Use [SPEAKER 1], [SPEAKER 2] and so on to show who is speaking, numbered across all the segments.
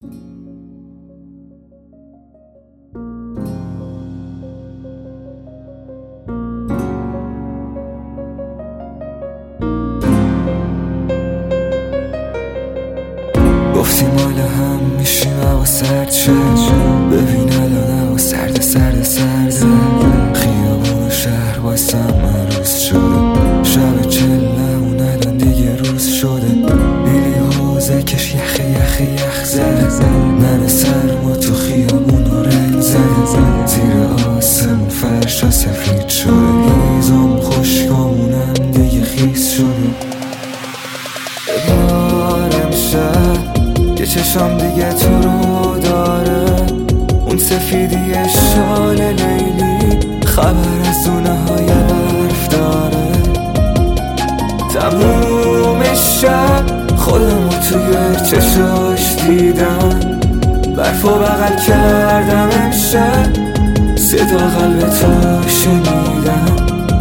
[SPEAKER 1] گفتی مال هم میشیم هوا سرد شد، ببین الان هوا سرد خیابون و شهر واسم عروس شده، شب چلمون الان دیگه روز شده، لیلی حوزه کش یخ زده، من سرما تو خیابون و رنگ زده، زیر آسمون فرشا سفید شده، هیزم خشکامونم دیگه خیس شده. ببار امشب یه چشم دیگه تو رو داره، اون سفیدی شال لیلی خبر از دونه های برف داره. تموم شب خودمو توی چشاش دیدم، برفو بغل کردم امشب، صدا قلب تو شنیدم.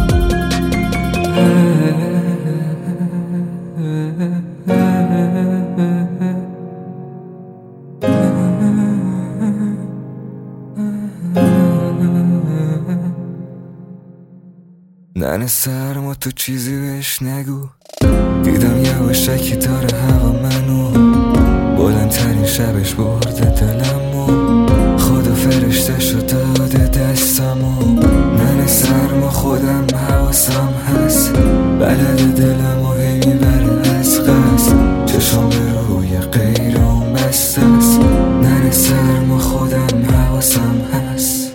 [SPEAKER 1] ننه سرما تو چیزی بهش نگو، دیدم یواشکی داره هوا منو، بلندترین شبش برده دلمو، خدا فرشتشو داده دستمو. ننه سرما خودم حواسم هست، بلد دلمو هی میبره از قصد، چشم به روی غیرم بسته است. ننه سرما خودم حواسم هست.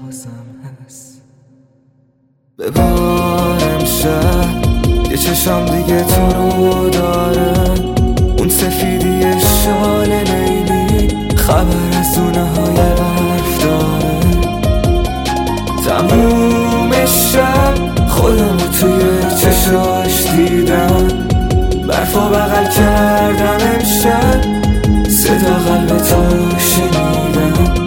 [SPEAKER 1] ببار امشب یه چشم دیگه تو رو داره، اون سفیدی شال لیلی خبر از دونه های برف داره. تموم شب خودمو توی چشاش دیدم، برفو بغل کردم امشب، صدا قلب تو شنیدم.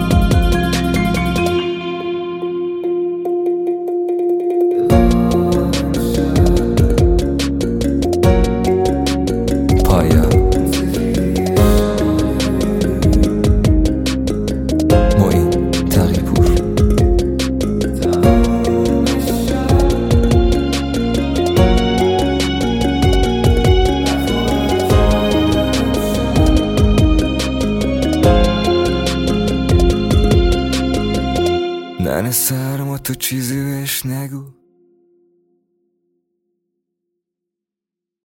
[SPEAKER 1] ننه سرما تو چیزی بهش نگو،